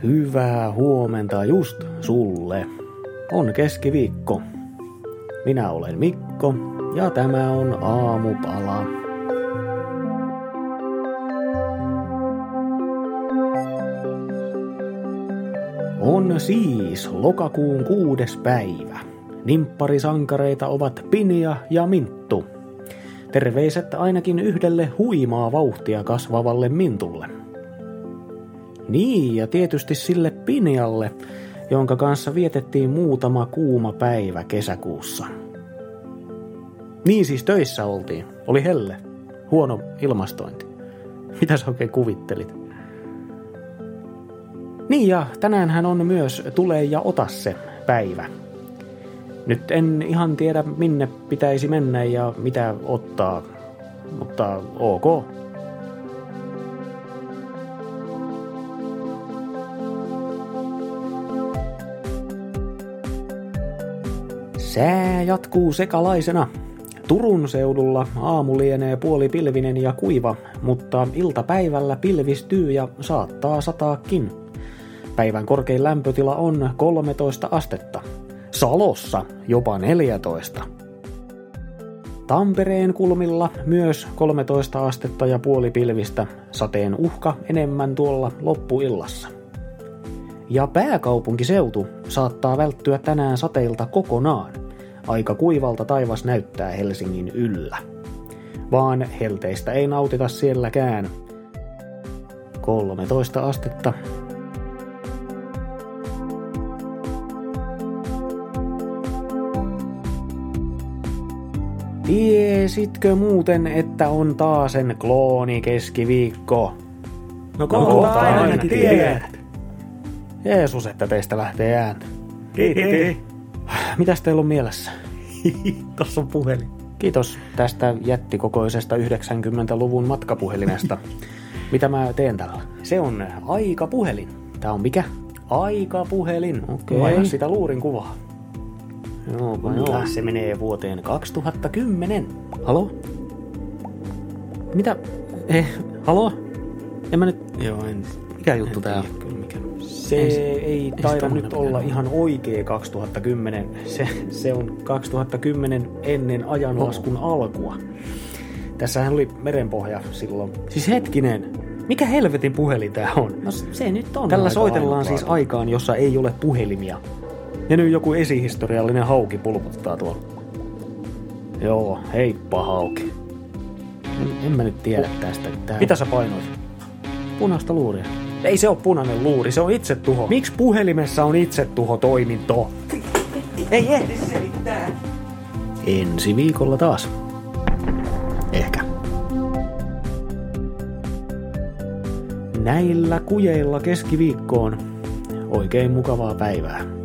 Hyvää huomenta just sulle. On keskiviikko. Minä olen Mikko ja tämä on Aamupala. On siis lokakuun 6. päivä. Nimpparisankareita ovat Pinja ja Minttu. Terveiset ainakin yhdelle huimaa vauhtia kasvavalle Mintulle. Niin, ja tietysti sille Pinjalle, jonka kanssa vietettiin muutama kuuma päivä kesäkuussa. Niin siis töissä oltiin. Oli helle. Huono ilmastointi. Mitä sä oikein kuvittelit? Niin, ja tänäänhän on myös tule ja ota se päivä. Nyt en ihan tiedä minne pitäisi mennä ja mitä ottaa, mutta ok. Sää jatkuu sekalaisena. Turun seudulla aamu lienee puolipilvinen ja kuiva, mutta iltapäivällä pilvistyy ja saattaa sataakin. Päivän korkein lämpötila on 13 astetta. Salossa jopa 14. Tampereen kulmilla myös 13 astetta ja puolipilvistä, sateen uhka enemmän tuolla loppuillassa. Ja pääkaupunkiseutu saattaa välttyä tänään sateilta kokonaan. Aika kuivalta taivas näyttää Helsingin yllä. Vaan helteistä ei nautita sielläkään. 13 astetta. Tiesitkö muuten, että on taasen kloonikeskiviikko? No kohta ainakin tiedät. Jeesus, että teistä lähtee ääntä. Kiitos. Mitäs teillä on mielessä? Tossa on puhelin. Kiitos tästä jättikokoisesta 90-luvun matkapuhelimesta. Mitä mä teen tällä? Se on aikapuhelin. Tää on mikä? Aikapuhelin. Okei. Paina sitä luurin kuvaa. Joo, se menee vuoteen 2010. Halo? Mitä? Halo? En mä nyt... Joo, en... Mikä juttu tää on? Se ei taida nyt olla ihan oikea 2010. Se on 2010 ennen ajanlaskun alkua. Tässähän oli merenpohja silloin. Siis hetkinen, mikä helvetin puhelin tää on? No se nyt on. Tällä soitellaan siis aikaan, jossa ei ole puhelimia. Ja nyt joku esihistoriallinen hauki pulputtaa tuolla. Joo, heippa hauki. En mä nyt tiedä tästä. Mitä sä painoit? Punaista luuria. Ei se ole punainen luuri, se on itsetuho. Miksi puhelimessa on itsetuho-toiminto? Ei ehdi selittää. Ensi viikolla taas. Ehkä. Näillä kujeilla keskiviikkoon. Oikein mukavaa päivää.